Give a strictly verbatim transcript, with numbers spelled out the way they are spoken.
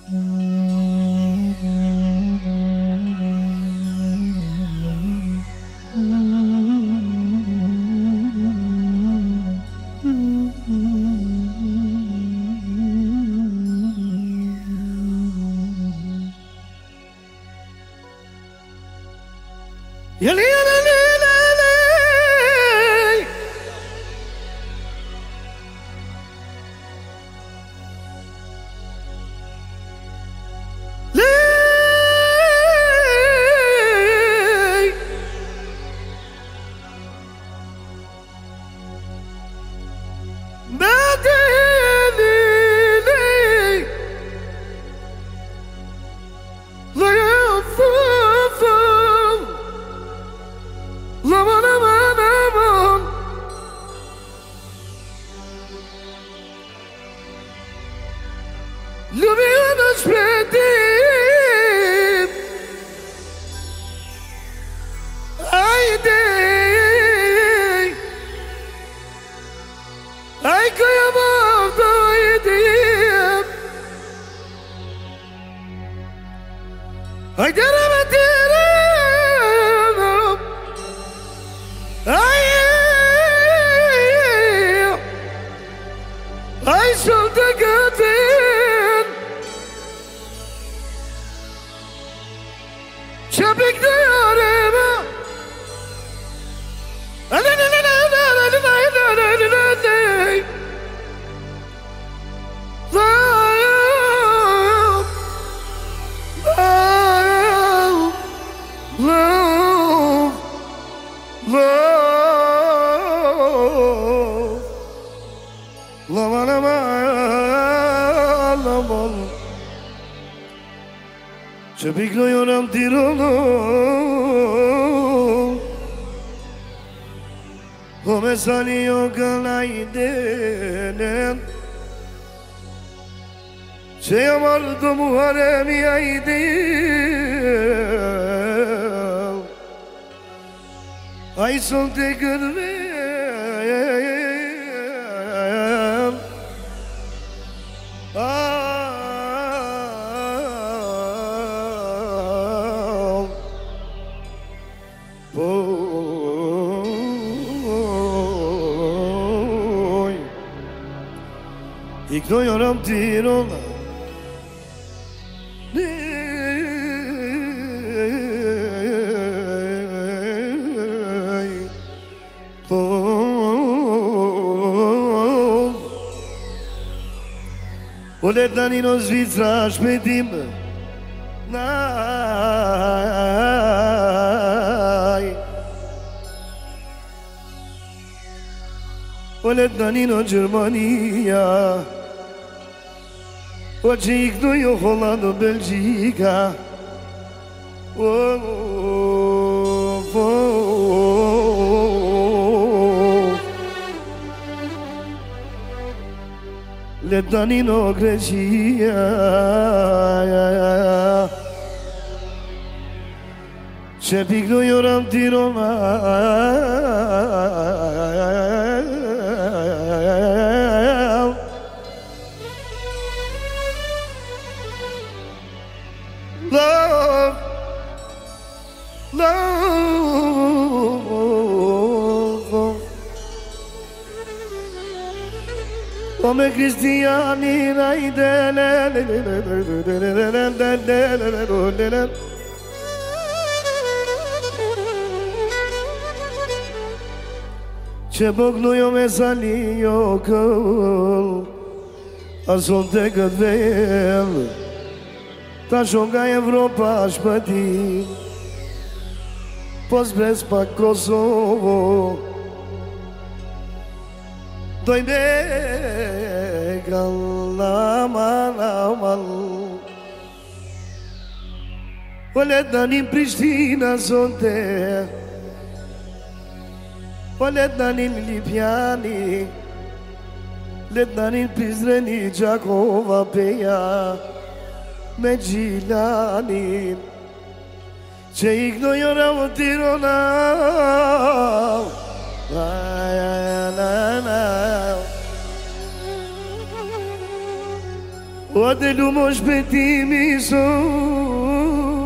Yali yali Lubię śpiewam, ajde, aj kıyamam da ideyim, ay deremedim, ay ay solda gidin. Çapık duyarım, alın alın alın alın alın alın alın. Love, love, love, love, love, love, love. Çapık duyarım tirolo, come salió con la idea, se amardo mujer mi idea, ay sol te gırvem, ah. Ignoram tirola, Ole danino Svizzera spedim, nai. Ole danino Germania. Oggi io Hollanda, Belgica, oh, oh, oh. Le danino Grecia, c'è piccolo io non ti Roma. Love, love, come cristiani dai c'è poco io mi salio col a sonte che vel ta joga Europa shpati pos brez pa Kosovo doj me galla mal Ole dani Pristina zonte Ole dani Lipiani Le dani Prizreni Giacova Peja Megilani ce ignorăm tirona O dhe lu mosh betimin son